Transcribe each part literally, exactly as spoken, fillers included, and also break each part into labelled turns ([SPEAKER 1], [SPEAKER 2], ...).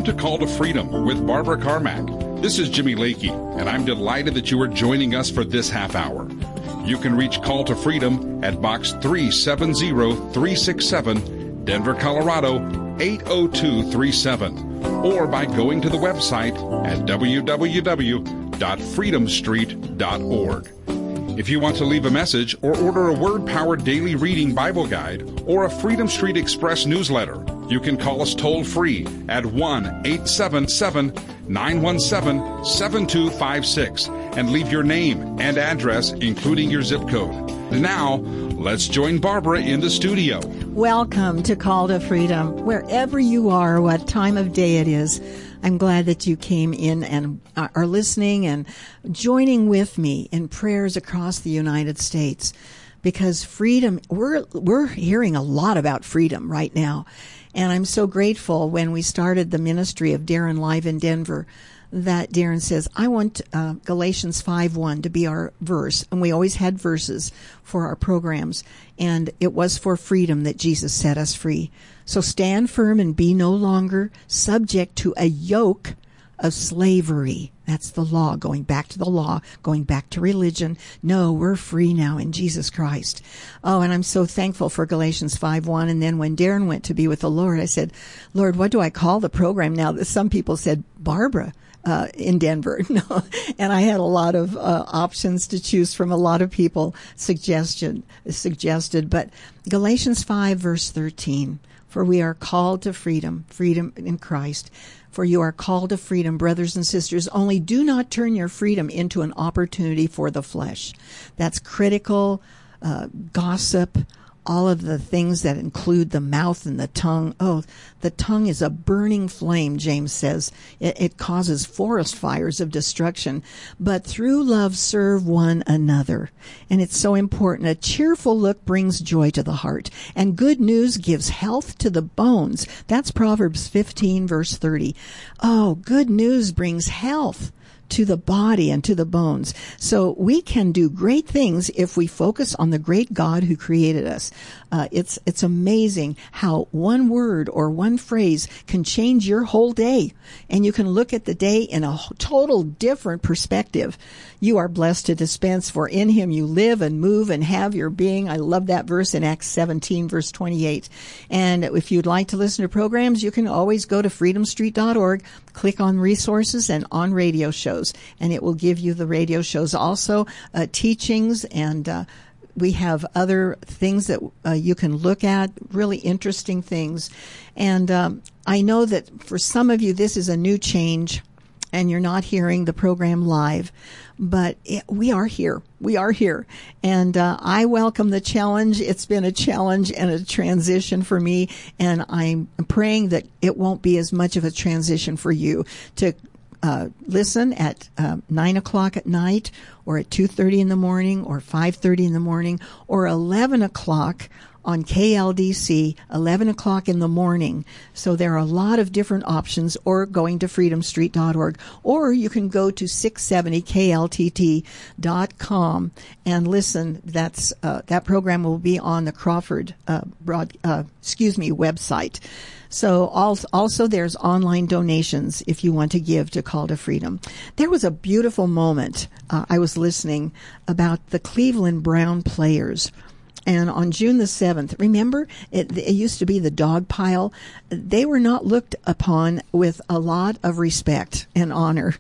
[SPEAKER 1] Welcome to Call to Freedom with Barbara Carmack. This is Jimmy Lakey, and I'm delighted that you are joining us for this half hour. You can reach Call to Freedom at Box three seven zero three six seven, Denver, Colorado eight oh two three seven, or by going to the website at w w w dot freedom street dot org. If you want to leave a message or order a Word-powered daily reading Bible guide or a Freedom Street Express newsletter, you can call us toll-free at one eight seven seven, nine one seven, seven two five six and leave your name and address, including your zip code. Now, let's join Barbara in the studio.
[SPEAKER 2] Welcome to Call to Freedom. Wherever you are, what time of day it is, I'm glad that you came in and are listening and joining with me in prayers across the United States, because freedom, we're we're hearing a lot about freedom right now. And I'm so grateful when we started the ministry of Darren Live in Denver that Darren says, I want uh, Galatians five one to be our verse. And we always had verses for our programs. And it was for freedom that Jesus set us free. So stand firm and be no longer subject to a yoke of slavery. That's the law, going back to the law, going back to religion. No, we're free now in Jesus Christ. Oh, and I'm so thankful for Galatians five one. And then when Darren went to be with the Lord, I said, Lord, what do I call the program now? Some people said, Barbara. Uh, in Denver. No. And I had a lot of uh, options to choose from. A lot of people suggestion, suggested, but Galatians five verse thirteen, for we are called to freedom, freedom in Christ. For you are called to freedom, brothers and sisters, only do not turn your freedom into an opportunity for the flesh. That's critical, uh, gossip, all of the things that include the mouth and the tongue. Oh, the tongue is a burning flame, James says. It, it causes forest fires of destruction. But through love serve one another. And it's so important. A cheerful look brings joy to the heart, and good news gives health to the bones. That's Proverbs fifteen, verse thirty. Oh, good news brings health to the body and to the bones. So we can do great things if we focus on the great God who created us. Uh, it's it's amazing how one word or one phrase can change your whole day. And you can look at the day in a total different perspective. You are blessed to dispense, for in him you live and move and have your being. I love that verse in Acts seventeen, verse twenty-eight. And if you'd like to listen to programs, you can always go to freedom street dot org, click on resources and on radio shows, and it will give you the radio shows. Also, uh, teachings, and uh, we have other things that uh, you can look at, really interesting things. And um, I know that for some of you, this is a new change, and you're not hearing the program live, but it, we are here. We are here. And uh, I welcome the challenge. It's been a challenge and a transition for me, and I'm praying that it won't be as much of a transition for you to uh, listen at uh, nine o'clock at night, or at two thirty in the morning, or five thirty in the morning, or eleven o'clock on K L D C, eleven o'clock in the morning. So there are a lot of different options, or going to freedom street dot org, or you can go to six seventy K L T T dot com and listen. That's uh, that program will be on the Crawford uh, broad, uh, excuse me, website. So also, also there's online donations if you want to give to Call to Freedom. There was a beautiful moment. Uh, I was listening about the Cleveland Brown players. And on June the seventh, remember, it, it used to be the dog pile. They were not looked upon with a lot of respect and honor.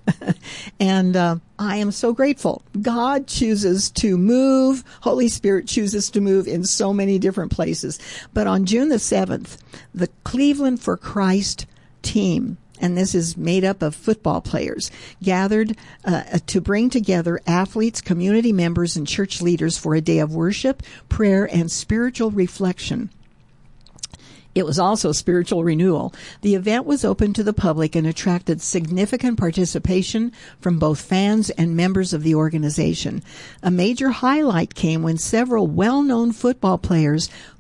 [SPEAKER 2] and uh, I am so grateful. God chooses to move. Holy Spirit chooses to move in so many different places. But on June the seventh, the Cleveland for Christ team, and this is made up of football players, gathered uh, to bring together athletes, community members, and church leaders for a day of worship, prayer, and spiritual reflection. It was also spiritual renewal. The event was open to the public and attracted significant participation from both fans and members of the organization. A major highlight came when several well-known football players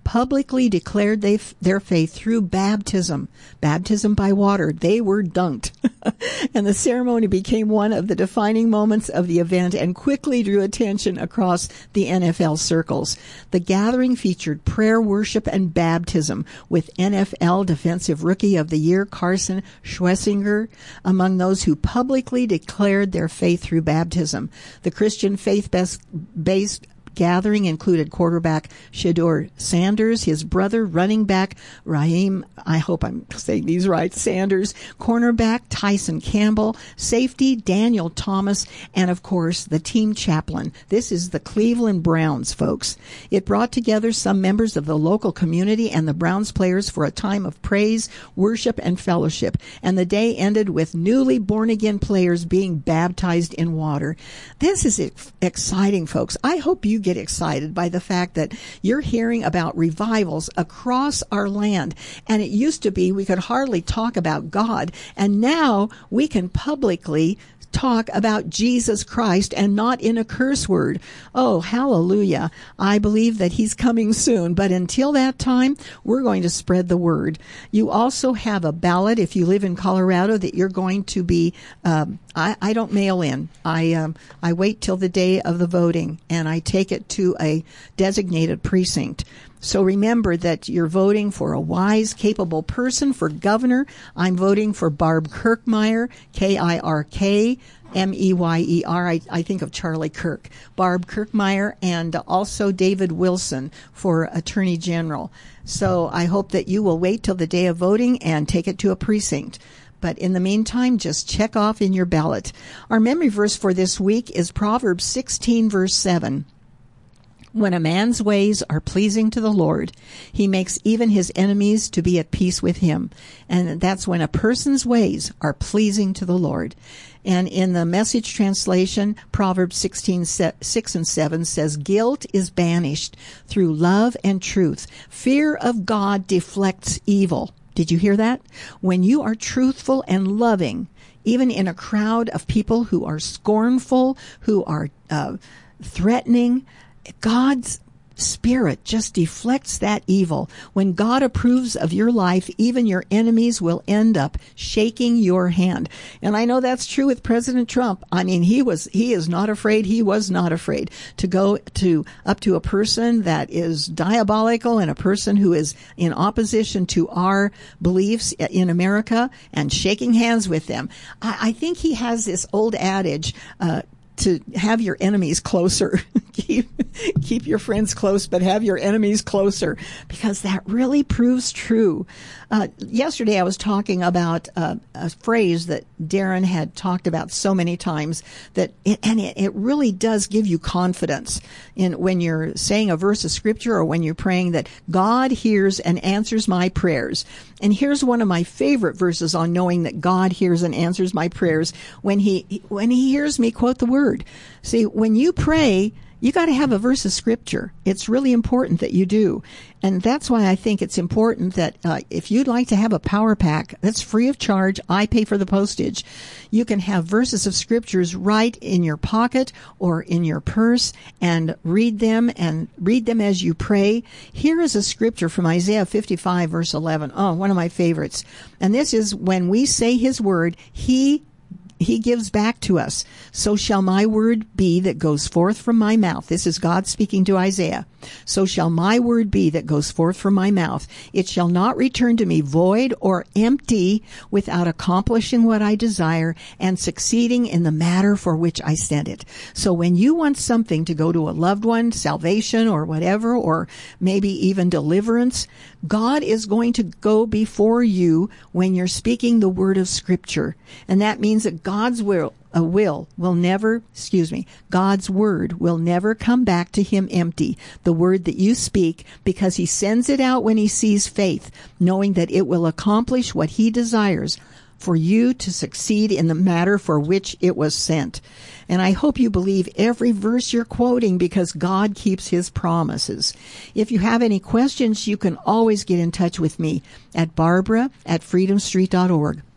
[SPEAKER 2] publicly declared they, their faith through baptism, baptism by water. They were dunked. And the ceremony became one of the defining moments of the event and quickly drew attention across the N F L circles. The gathering featured prayer, worship, and baptism, with N F L Defensive Rookie of the Year Carson Schwessinger among those who publicly declared their faith through baptism. The Christian faith-based gathering included quarterback Shedeur Sanders, his brother running back Raheem, I hope I'm saying these right, Sanders, cornerback Tyson Campbell, safety Daniel Thomas, and of course the team chaplain. This is the Cleveland Browns, folks. It brought together some members of the local community and the Browns players for a time of praise, worship, and fellowship. And the day ended with newly born-again players being baptized in water. This is exciting, folks. I hope you get excited by the fact that you're hearing about revivals across our land. And it used to be we could hardly talk about God, and now we can publicly talk about Jesus Christ and not in a curse word. Oh, hallelujah. I believe that he's coming soon. But until that time, we're going to spread the word. You also have a ballot if you live in Colorado that you're going to be, um, I, I don't mail in. I, um, I wait till the day of the voting and I take it to a designated precinct. So remember that you're voting for a wise, capable person for governor. I'm voting for Barb Kirkmeyer, K I R K M E Y E R. I, I think of Charlie Kirk. Barb Kirkmeyer, and also David Wilson for Attorney General. So I hope that you will wait till the day of voting and take it to a precinct. But in the meantime, just check off in your ballot. Our memory verse for this week is Proverbs sixteen, verse seven. When a man's ways are pleasing to the Lord, he makes even his enemies to be at peace with him. And that's when a person's ways are pleasing to the Lord. And in the Message translation, Proverbs sixteen, six and seven says, guilt is banished through love and truth. Fear of God deflects evil. Did you hear that? When you are truthful and loving, even in a crowd of people who are scornful, who are uh, threatening, God's Spirit just deflects that evil. When God approves of your life, even your enemies will end up shaking your hand. And I know that's true with President Trump. I mean, he was, he is not afraid. He was not afraid to go to, up to a person that is diabolical and a person who is in opposition to our beliefs in America and shaking hands with them. I, I think he has this old adage, uh, to have your enemies closer. keep, keep your friends close, but have your enemies closer, because that really proves true. Uh, yesterday I was talking about uh, a phrase that Darren had talked about so many times, that it, and it, it really does give you confidence in when you're saying a verse of scripture or when you're praying that God hears and answers my prayers. And here's one of my favorite verses on knowing that God hears and answers my prayers, when he when he hears me quote the word. See, when you pray, you got to have a verse of scripture. It's really important that you do. And that's why I think it's important that uh, if you'd like to have a power pack that's free of charge, I pay for the postage. You can have verses of scriptures right in your pocket or in your purse and read them and read them as you pray. Here is a scripture from Isaiah fifty-five, verse eleven. Oh, one of my favorites. And this is when we say his word, he He gives back to us. So shall my word be that goes forth from my mouth. This is God speaking to Isaiah. So shall my word be that goes forth from my mouth. It shall not return to me void or empty, without accomplishing what I desire and succeeding in the matter for which I sent it. So when you want something to go to a loved one, salvation or whatever, or maybe even deliverance, God is going to go before you when you're speaking the word of scripture. And that means that God's will, a will will never, excuse me, God's word will never come back to him empty. The word that you speak, because he sends it out when he sees faith, knowing that it will accomplish what he desires for you to succeed in the matter for which it was sent. And I hope you believe every verse you're quoting, because God keeps his promises. If you have any questions, you can always get in touch with me at Barbara at freedom street dot org.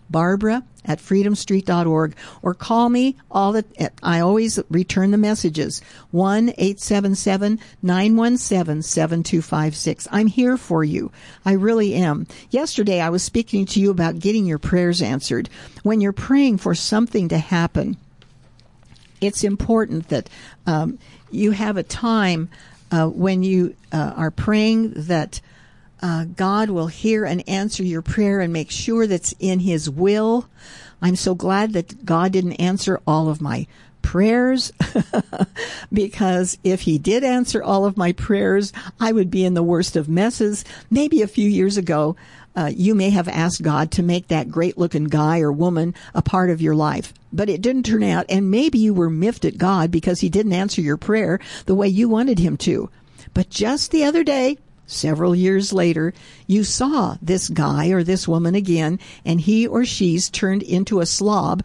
[SPEAKER 2] Barbara at freedom street dot org, or call me. All the I always return the messages. one eight seven seven nine one seven seven two five six. I'm here for you. I really am. Yesterday I was speaking to you about getting your prayers answered. When you're praying for something to happen, it's important that um, you have a time uh, when you uh, are praying that Uh, God will hear and answer your prayer and make sure that's in His will. I'm so glad that God didn't answer all of my prayers because if He did answer all of my prayers, I would be in the worst of messes. Maybe a few years ago, uh, you may have asked God to make that great-looking guy or woman a part of your life, but it didn't turn out, and maybe you were miffed at God because He didn't answer your prayer the way you wanted Him to. But just the other day, several years later, you saw this guy or this woman again, and he or she's turned into a slob,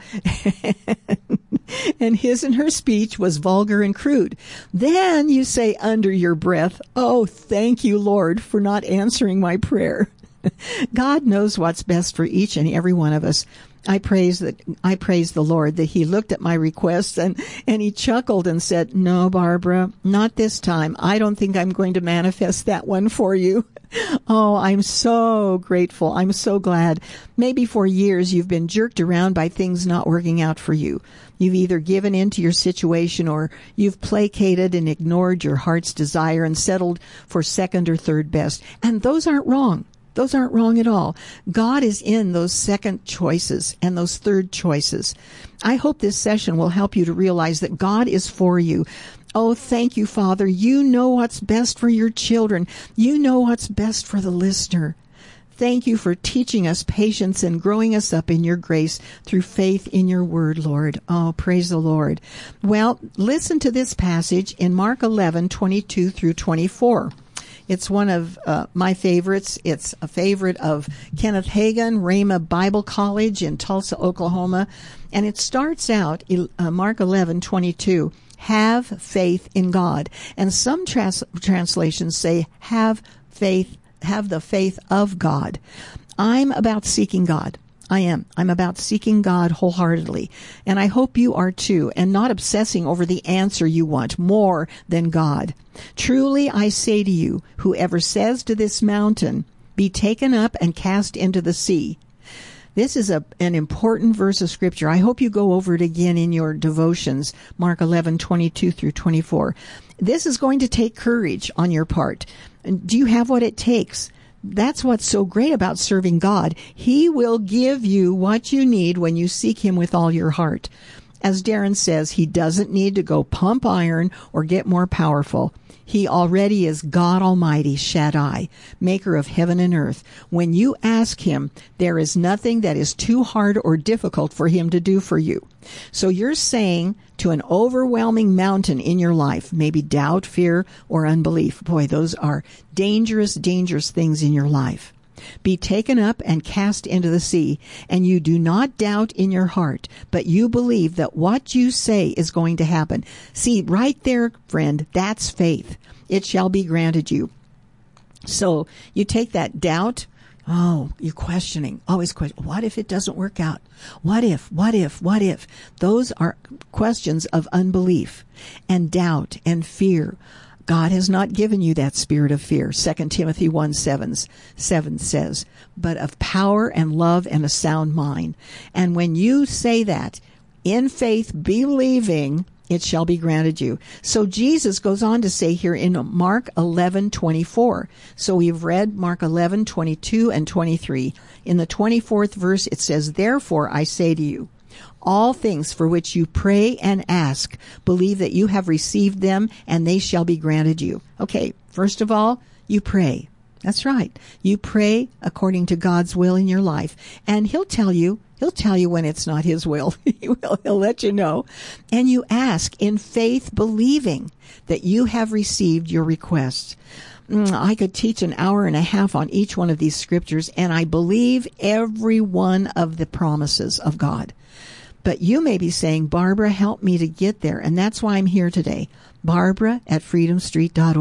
[SPEAKER 2] and his and her speech was vulgar and crude. Then you say under your breath, "Oh, thank you, Lord, for not answering my prayer." God knows what's best for each and every one of us. I praise that I praise the Lord that He looked at my requests and, and He chuckled and said, "No, Barbara, not this time. I don't think I'm going to manifest that one for you." Oh, I'm so grateful. I'm so glad. Maybe for years you've been jerked around by things not working out for you. You've either given in to your situation or you've placated and ignored your heart's desire and settled for second or third best. And those aren't wrong. Those aren't wrong at all. God is in those second choices and those third choices. I hope this session will help you to realize that God is for you. Oh, thank you, Father. You know what's best for your children. You know what's best for the listener. Thank you for teaching us patience and growing us up in your grace through faith in your word, Lord. Oh, praise the Lord. Well, listen to this passage in Mark eleven, twenty-two through twenty-four. It's one of uh, my favorites. It's a favorite of Kenneth Hagin, Rhema Bible College in Tulsa, Oklahoma. And it starts out, uh, Mark eleven twenty-two, have faith in God. And some trans- translations say have faith, have the faith of God. I'm about seeking God. I am. I'm about seeking God wholeheartedly. And I hope you are too, and not obsessing over the answer you want more than God. Truly, I say to you, whoever says to this mountain, "Be taken up and cast into the sea." This is a, an important verse of Scripture. I hope you go over it again in your devotions, Mark eleven, twenty-two through twenty-four. This is going to take courage on your part. Do you have what it takes? That's what's so great about serving God. He will give you what you need when you seek Him with all your heart. As Darren says, He doesn't need to go pump iron or get more powerful. He already is God Almighty, Shaddai, maker of heaven and earth. When you ask Him, there is nothing that is too hard or difficult for Him to do for you. So you're saying to an overwhelming mountain in your life, maybe doubt, fear, or unbelief. Boy, those are dangerous, dangerous things in your life. Be taken up and cast into the sea, and you do not doubt in your heart, but you believe that what you say is going to happen. See, right there, friend, that's faith. It shall be granted you. So you take that doubt. Oh, you're questioning, always question. What if it doesn't work out? What if, what if, what if? Those are questions of unbelief and doubt and fear. God has not given you that spirit of fear. Second Timothy one seven, seven says, but of power and love and a sound mind. And when you say that, in faith, believing, it shall be granted you. So Jesus goes on to say here in Mark eleven twenty-four. So we've read Mark eleven twenty-two and twenty-three. In the twenty-fourth verse, it says, therefore I say to you, all things for which you pray and ask, believe that you have received them, and they shall be granted you. Okay, first of all, you pray. That's right. You pray according to God's will in your life, and He'll tell you, He'll tell you when it's not His will. He will, He'll let you know. And you ask in faith, believing that you have received your requests. I could teach an hour and a half on each one of these scriptures, and I believe every one of the promises of God. But you may be saying, Barbara, help me to get there. And that's why I'm here today. Barbara at freedom street dot org.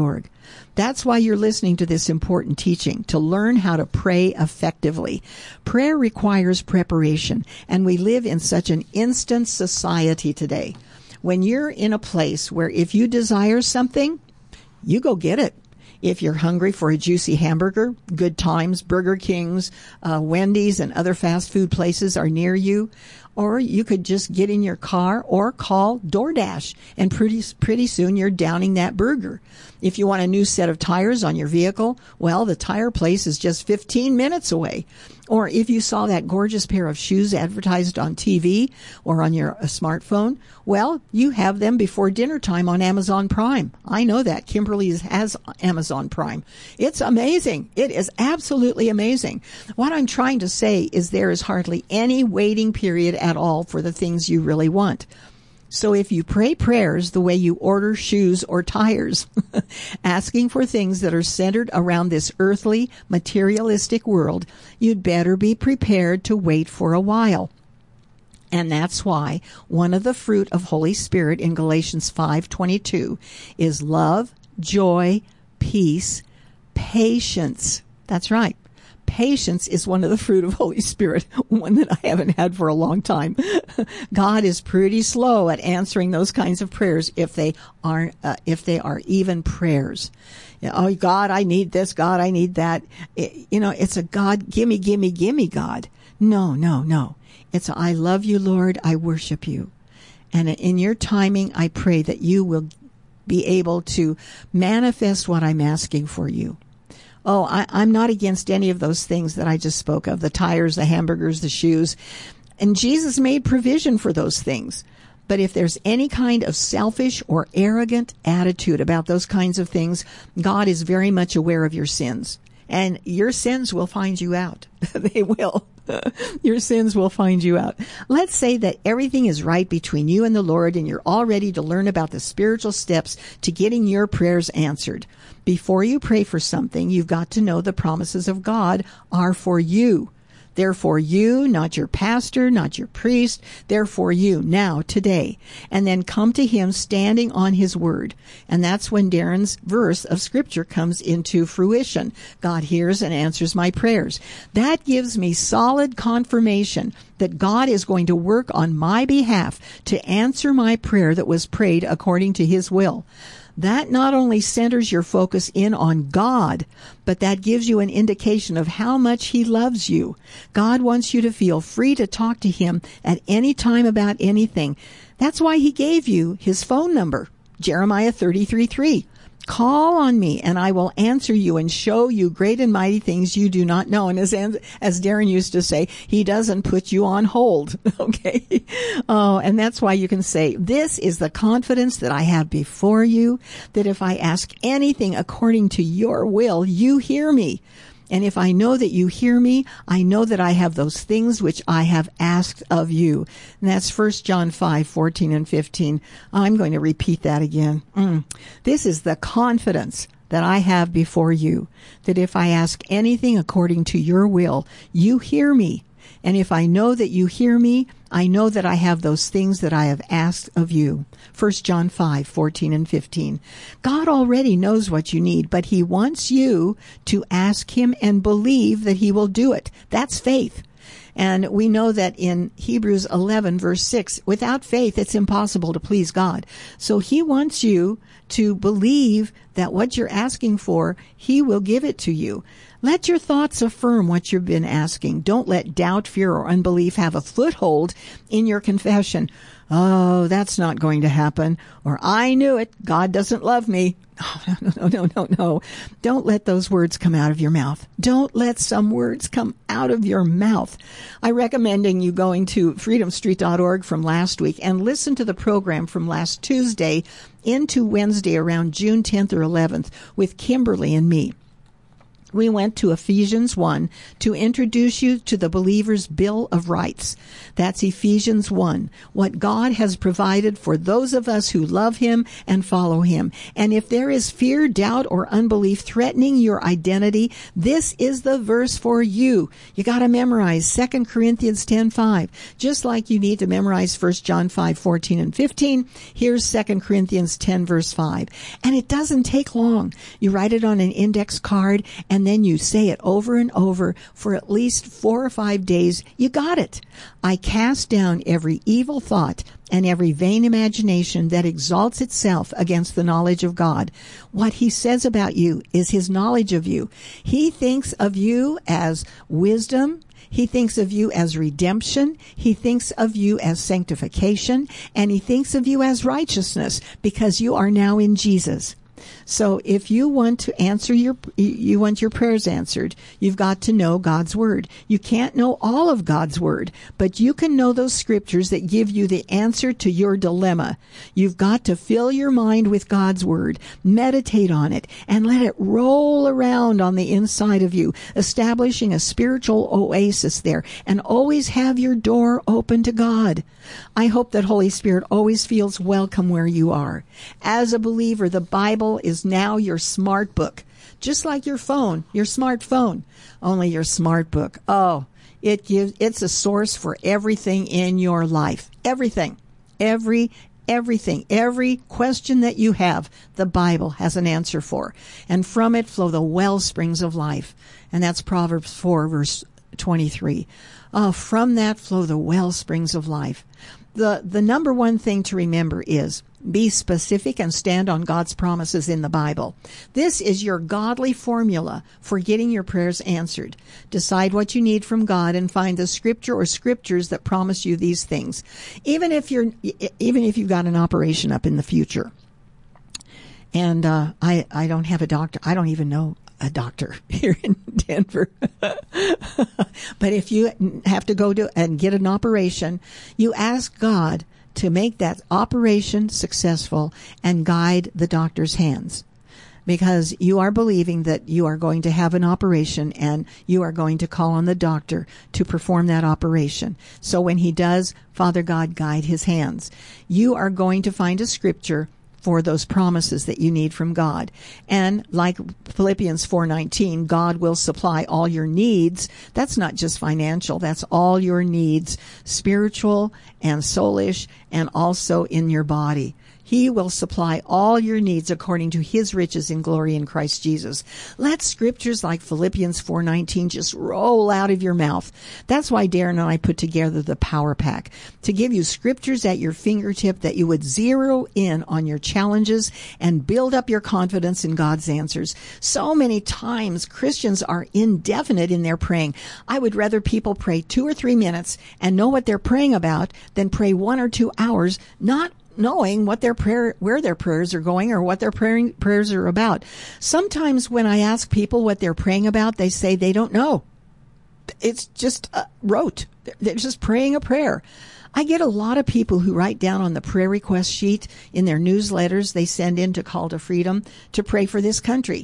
[SPEAKER 2] That's why you're listening to this important teaching, to learn how to pray effectively. Prayer requires preparation, and we live in such an instant society today. When you're in a place where if you desire something, you go get it. If you're hungry for a juicy hamburger, Good Times, Burger Kings, uh, Wendy's, and other fast food places are near you. Or you could just get in your car or call DoorDash, and pretty pretty soon you're downing that burger. If you want a new set of tires on your vehicle, well, the tire place is just fifteen minutes away. Or if you saw that gorgeous pair of shoes advertised on T V or on your uh, smartphone, well, you have them before dinner time on Amazon Prime. I know that. Kimberly has Amazon Prime. It's amazing. It is absolutely amazing. What I'm trying to say is there is hardly any waiting period at all for the things you really want. So if you pray prayers the way you order shoes or tires, asking for things that are centered around this earthly, materialistic world, you'd better be prepared to wait for a while. And that's why one of the fruit of Holy Spirit in Galatians five twenty-two is love, joy, peace, patience. That's right. Patience is one of the fruit of Holy Spirit, one that I haven't had for a long time. God is pretty slow at answering those kinds of prayers if they aren't, uh, if they are even prayers. You know, oh, God, I need this. God, I need that. It, you know, it's a God, gimme, gimme, gimme God. No, no, no. It's a, I love you, Lord. I worship you. And in your timing, I pray that you will be able to manifest what I'm asking for you. Oh, I, I'm not against any of those things that I just spoke of, the tires, the hamburgers, the shoes. And Jesus made provision for those things. But if there's any kind of selfish or arrogant attitude about those kinds of things, God is very much aware of your sins. And your sins will find you out. They will. Your sins will find you out. Let's say that everything is right between you and the Lord, and you're all ready to learn about the spiritual steps to getting your prayers answered. Before you pray for something, you've got to know the promises of God are for you. They're for you, not your pastor, not your priest. They're for you now, today. And then come to him standing on his word. And that's when Darren's verse of scripture comes into fruition. God hears and answers my prayers. That gives me solid confirmation that God is going to work on my behalf to answer my prayer that was prayed according to his will. That not only centers your focus in on God, but that gives you an indication of how much he loves you. God wants you to feel free to talk to him at any time about anything. That's why he gave you his phone number, Jeremiah thirty-three three. Call on me, and I will answer you and show you great and mighty things you do not know. And as as Darren used to say, he doesn't put you on hold, okay? Oh, and that's why you can say, this is the confidence that I have before you, that if I ask anything according to your will, you hear me. And if I know that you hear me, I know that I have those things which I have asked of you. And that's First John five fourteen and fifteen. I'm going to repeat that again. Mm. This is the confidence that I have before you, that if I ask anything according to your will, you hear me. And if I know that you hear me, I know that I have those things that I have asked of you. First John five fourteen and fifteen. God already knows what you need, but he wants you to ask him and believe that he will do it. That's faith. And we know that in Hebrews eleven, verse six, without faith, it's impossible to please God. So he wants you to believe that what you're asking for, he will give it to you. Let your thoughts affirm what you've been asking. Don't let doubt, fear, or unbelief have a foothold in your confession. Oh, that's not going to happen. Or I knew it. God doesn't love me. Oh, no, no, no, no, no. Don't let those words come out of your mouth. Don't let some words come out of your mouth. I recommending you going to freedom street dot org from last week and listen to the program from last Tuesday into Wednesday around June tenth or eleventh with Kimberly and me. we went to Ephesians one to introduce you to the believer's Bill of Rights. That's Ephesians one, what God has provided for those of us who love Him and follow Him. And if there is fear, doubt, or unbelief threatening your identity, this is the verse for you. You got to memorize Second Corinthians ten five. Just like you need to memorize First John five fourteen and fifteen, here's Second Corinthians ten verse five. And it doesn't take long. You write it on an index card, and then you say it over and over for at least four or five days. You got it. I cast down every evil thought and every vain imagination that exalts itself against the knowledge of God. What He says about you is His knowledge of you. He thinks of you as wisdom. He thinks of you as redemption. He thinks of you as sanctification. And He thinks of you as righteousness, because you are now in Jesus. So if you want to answer your, you want your prayers answered, you've got to know God's Word. You can't know all of God's Word, but you can know those scriptures that give you the answer to your dilemma. You've got to fill your mind with God's Word, meditate on it, and let it roll around on the inside of you, establishing a spiritual oasis there, and always have your door open to God. I hope that Holy Spirit always feels welcome where you are. As a believer, the Bible is now your smart book, just like your phone, your smartphone, only your smart book. Oh, it gives, it's a source for everything in your life. Everything, every, everything, every question that you have, the Bible has an answer for. And from it flow the well springs of life. And that's Proverbs four, verse twenty-three. Oh, from that flow the well springs of life. The, the number one thing to remember is be specific and stand on God's promises in the Bible. This is your godly formula for getting your prayers answered. Decide what you need from God and find the scripture or scriptures that promise you these things. Even if you're, even if you've got an operation up in the future. And, uh, I, I don't have a doctor. I don't even know a doctor here in Denver. But if you have to go to and get an operation, you ask God to make that operation successful and guide the doctor's hands, because you are believing that you are going to have an operation and you are going to call on the doctor to perform that operation. So when he does, Father God, guide his hands. You are going to find a scripture for those promises that you need from God. And like Philippians four nineteen, God will supply all your needs. That's not just financial. That's all your needs, spiritual and soulish, and also in your body. He will supply all your needs according to His riches in glory in Christ Jesus. Let scriptures like Philippians four nineteen just roll out of your mouth. That's why Darren and I put together the Power Pack, to give you scriptures at your fingertip that you would zero in on your challenges and build up your confidence in God's answers. So many times Christians are indefinite in their praying. I would rather people pray two or three minutes and know what they're praying about than pray one or two hours, not knowing what their prayer, where their prayers are going or what their praying, prayers are about. Sometimes when I ask people what they're praying about, they say they don't know. It's just uh, rote. They're just praying a prayer. I get a lot of people who write down on the prayer request sheet in their newsletters they send in to Call to Freedom to pray for this country.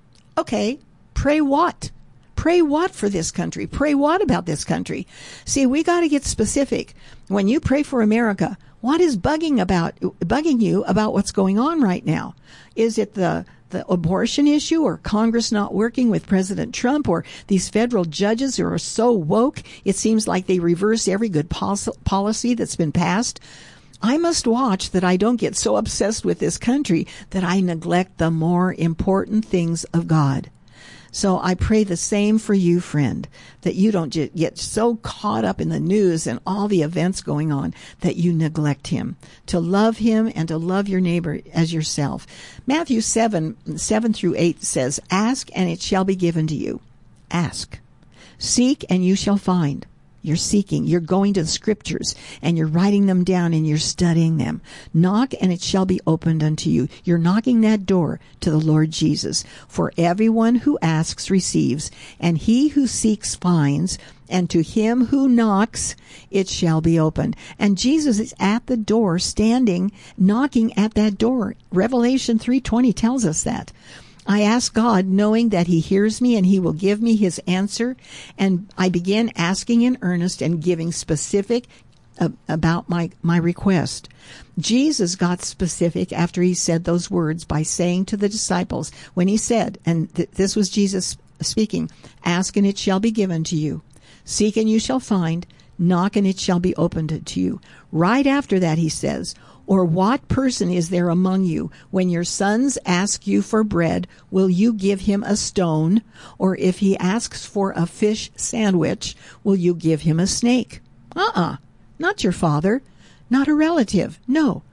[SPEAKER 2] Okay, pray what? Pray what for this country? Pray what about this country? See, we got to get specific. When you pray for America, what is bugging about bugging you about what's going on right now? Is it the the abortion issue, or Congress not working with President Trump, or these federal judges who are so woke it seems like they reverse every good policy that's been passed? I must watch that I don't get so obsessed with this country that I neglect the more important things of God. So I pray the same for you, friend, that you don't get so caught up in the news and all the events going on that you neglect Him, to love Him and to love your neighbor as yourself. Matthew seven, seven through eight says, "Ask and it shall be given to you. Ask. Seek and you shall find." You're seeking, you're going to the scriptures, and you're writing them down and you're studying them. Knock and it shall be opened unto you. You're knocking that door to the Lord Jesus. For everyone who asks receives, and he who seeks finds, and to him who knocks it shall be opened. And Jesus is at the door, standing, knocking at that door. Revelation three twenty tells us that. I ask God knowing that he hears me and he will give me his answer. And I begin asking in earnest and giving specific uh, about my, my request. Jesus got specific after he said those words by saying to the disciples, when he said, and th- this was Jesus speaking, ask and it shall be given to you. Seek and you shall find. Knock and it shall be opened to you. Right after that he says, or what person is there among you, when your sons ask you for bread, will you give him a stone? Or if he asks for a fish sandwich, will you give him a snake? Uh-uh, not your father, not a relative, no.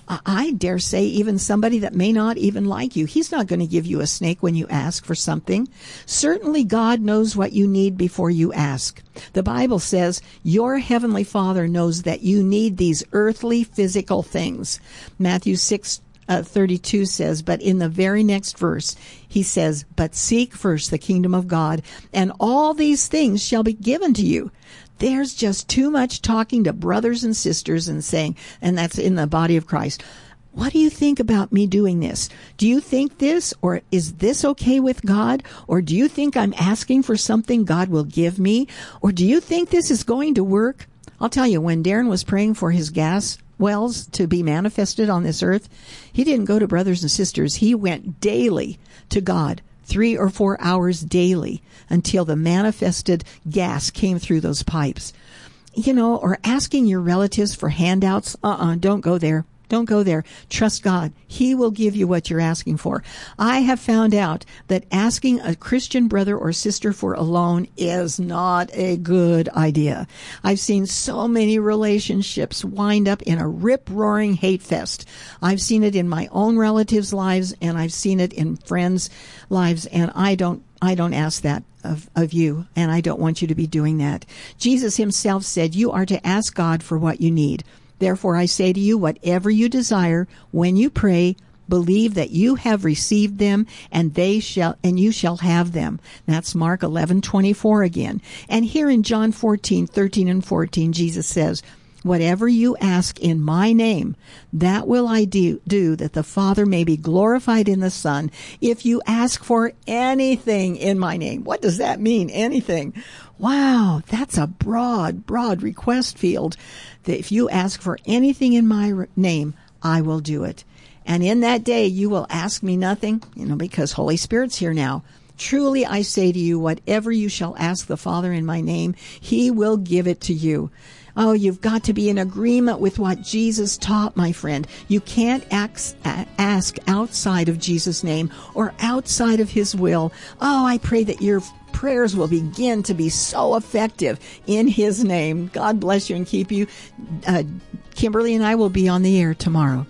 [SPEAKER 2] I dare say even somebody that may not even like you. He's not going to give you a snake when you ask for something. Certainly God knows what you need before you ask. The Bible says your heavenly Father knows that you need these earthly physical things. Matthew six uh, thirty-two says, but in the very next verse, he says, but seek first the kingdom of God, and all these things shall be given to you. There's just too much talking to brothers and sisters and saying, and that's in the body of Christ, what do you think about me doing this? Do you think this, or is this okay with God? Or do you think I'm asking for something God will give me? Or do you think this is going to work? I'll tell you, when Darren was praying for his gas wells to be manifested on this earth, he didn't go to brothers and sisters. He went daily to God. Three or four hours daily until the manifested gas came through those pipes. You know, or asking your relatives for handouts. Uh-uh, don't go there. Don't go there. Trust God. He will give you what you're asking for. I have found out that asking a Christian brother or sister for a loan is not a good idea. I've seen so many relationships wind up in a rip-roaring hate fest. I've seen it in my own relatives' lives, and I've seen it in friends' lives, and I don't I don't ask that of, of you, and I don't want you to be doing that. Jesus himself said, you are to ask God for what you need. Therefore, I say to you, whatever you desire, when you pray, believe that you have received them, and they shall, and you shall have them. That's Mark eleven twenty-four again. And here in John fourteen thirteen and fourteen, Jesus says, whatever you ask in my name, that will I do, do, that the Father may be glorified in the Son. If you ask for anything in my name. What does that mean, anything? Wow, that's a broad, broad request field. That if you ask for anything in my name, I will do it. And in that day, you will ask me nothing, you know, because Holy Spirit's here now. Truly, I say to you, whatever you shall ask the Father in my name, he will give it to you. Oh, you've got to be in agreement with what Jesus taught, my friend. You can't ask, ask outside of Jesus' name or outside of his will. Oh, I pray that your prayers will begin to be so effective in his name. God bless you and keep you. Uh, Kimberly and I will be on the air tomorrow.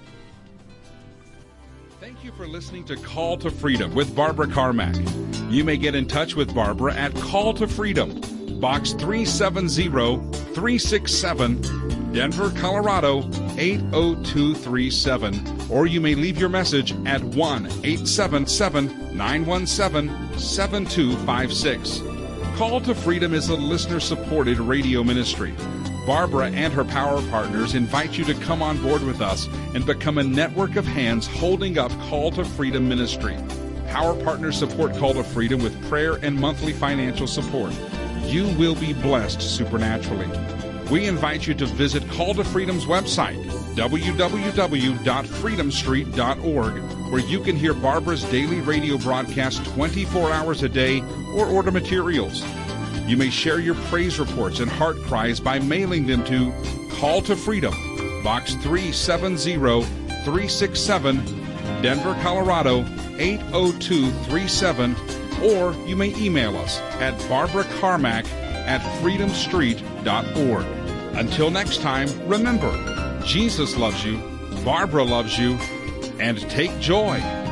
[SPEAKER 1] Thank you for listening to Call to Freedom with Barbara Carmack. You may get in touch with Barbara at Call to Freedom, Box three seven zero, three six seven, Denver, Colorado eight oh two three seven. Or you may leave your message at one eight seven seven, nine one seven, seven two five six. Call to Freedom is a listener-supported radio ministry. Barbara and her power partners invite you to come on board with us and become a network of hands holding up Call to Freedom ministry. Power partners support Call to Freedom with prayer and monthly financial support. You will be blessed supernaturally. We invite you to visit Call to Freedom's website, w w w dot freedom street dot org, where you can hear Barbara's daily radio broadcast twenty-four hours a day or order materials. You may share your praise reports and heart cries by mailing them to Call to Freedom, Box three seven zero, three six seven, Denver, Colorado eight oh two three seven, or you may email us at barbara carmack at freedom street dot org. Until next time, remember, Jesus loves you, Barbara loves you, and take joy